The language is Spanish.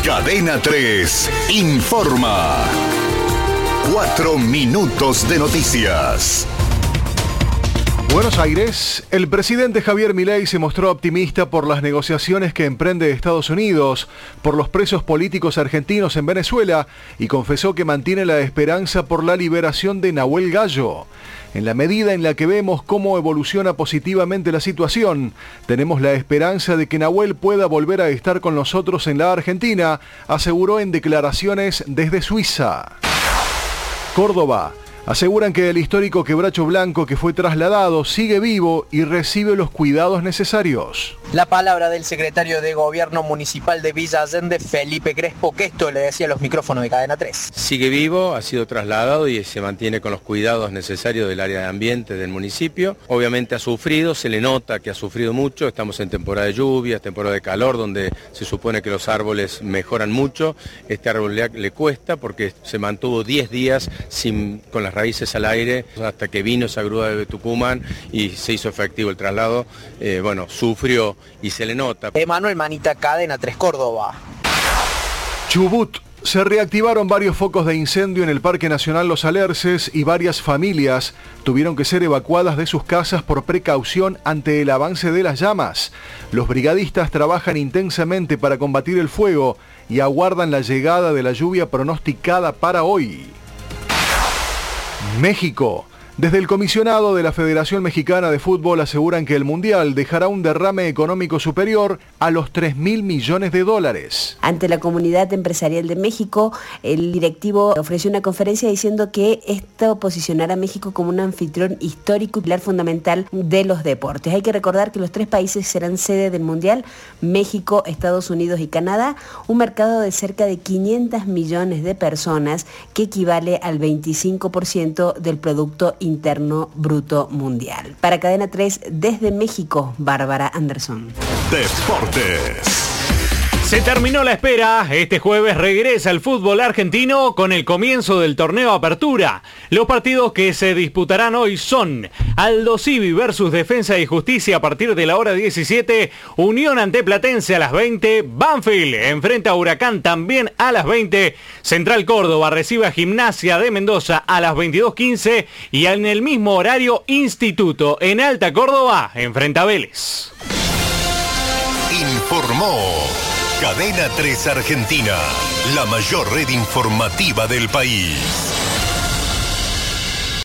Cadena 3 informa. 4 minutos de noticias. Buenos Aires, el presidente Javier Milei se mostró optimista por las negociaciones que emprende Estados Unidos por los presos políticos argentinos en Venezuela y confesó que mantiene la esperanza por la liberación de Nahuel Gallo. En la medida en la que vemos cómo evoluciona positivamente la situación, tenemos la esperanza de que Nahuel pueda volver a estar con nosotros en la Argentina, aseguró en declaraciones desde Suiza. Córdoba. Aseguran que el histórico Quebracho Blanco que fue trasladado sigue vivo y recibe los cuidados necesarios. La palabra del secretario de Gobierno Municipal de Villa Allende, Felipe Crespo, que esto le decía a los micrófonos de Cadena 3. Sigue vivo, ha sido trasladado y se mantiene con los cuidados necesarios del área de ambiente del municipio. Obviamente ha sufrido, se le nota que ha sufrido mucho, estamos en temporada de lluvias, temporada de calor, donde se supone que los árboles mejoran mucho. Este árbol le cuesta porque se mantuvo 10 días con las raíces al aire hasta que vino esa grúa de Tucumán y se hizo efectivo el traslado. Sufrió y se le nota. Emanuel Manita, Cadena 3 Córdoba. Chubut. Se reactivaron varios focos de incendio en el Parque Nacional Los Alerces y varias familias tuvieron que ser evacuadas de sus casas por precaución ante el avance de las llamas. Los brigadistas trabajan intensamente para combatir el fuego y aguardan la llegada de la lluvia pronosticada para hoy. México. Desde el comisionado de la Federación Mexicana de Fútbol aseguran que el Mundial dejará un derrame económico superior a los $3.000 millones. Ante la comunidad empresarial de México, el directivo ofreció una conferencia diciendo que esto posicionará a México como un anfitrión histórico y pilar fundamental de los deportes. Hay que recordar que los 3 países serán sede del Mundial: México, Estados Unidos y Canadá, un mercado de cerca de 500 millones de personas que equivale al 25% del Producto Interno Bruto Mundial. Para Cadena 3, desde México, Bárbara Anderson. Deportes. Se terminó la espera. Este jueves regresa el fútbol argentino con el comienzo del torneo Apertura. Los partidos que se disputarán hoy son Aldo Civi versus Defensa y Justicia a partir de la hora 17, Unión ante Platense a las 20, Banfield enfrenta a Huracán también a las 20, Central Córdoba recibe a Gimnasia de Mendoza a las 22:15 y en el mismo horario Instituto en Alta Córdoba enfrenta a Vélez. Informó Cadena 3 Argentina, la mayor red informativa del país.